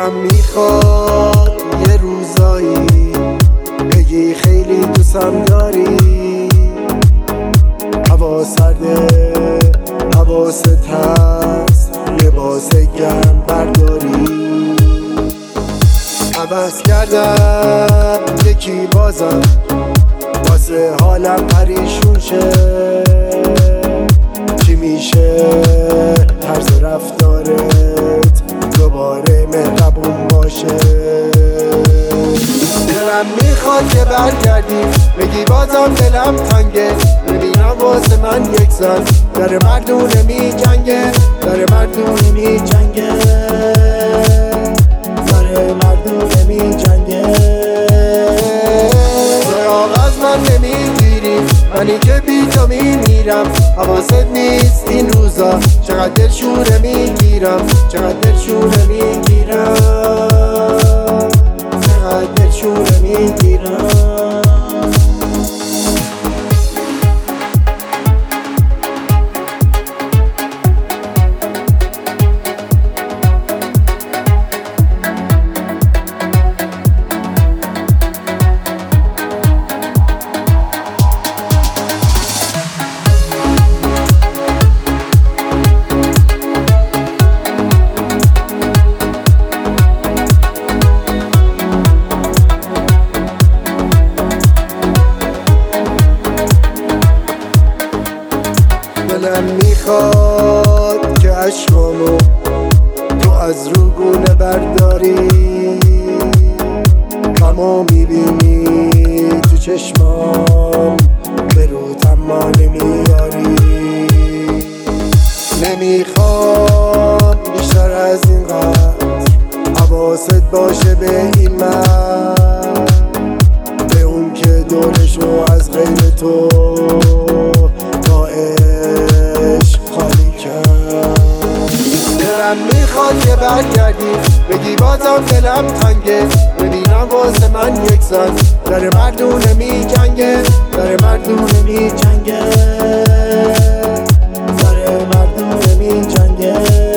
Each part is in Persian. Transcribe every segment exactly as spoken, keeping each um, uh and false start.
دلم میخواد یه روزایی بگی خیلی دوستم داری. هوا سرده حواست هست لباس گرم برداری. عوض کردم یکی بازم واسه حالم پریشون شه. چی میشه طرز رفتارت دوباره مهربون باشه. دلم میخواد که برگردی بگی بازم دلم تنگه. ببینم واسه من یک زن داره مردونه می جنگه. داره مردونه می جنگه. داره مردونه می جنگه. سراغ از من نمیگیری منی که بی تو میمیرم. حواست نیست این روزا چقدر دلشوره میگیرم. چقدر دلشوره میگیرم. چقدر دلشوره میگیرم. دلم میخواد که عشقامو تو از روگونه برداری. غمو میبینی تو چشمام به رو تما نمیاری. نمیخوام بیشتر از این قدر حواست باشه به این من. به اون که دورشو از غیر تو میخواد که برگردی بگی بازم دلم تنگه. ببینم واسه من یک زن داره مردونه می جنگه. داره مردونه می جنگه. داره مردونه می جنگه.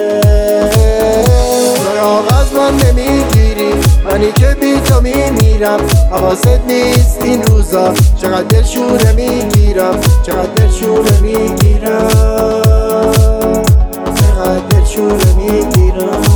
سراغ از من نمیگیری منی که بی تو میمیرم. حواست نیست این روزا چقدر دلشوره میگیرم. چقدر دلشوره میگیرم. چقدر دلشوره میگیرم.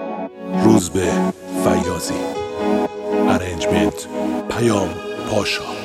روزبه فیاضی. ارنجمنت پیام پاشا.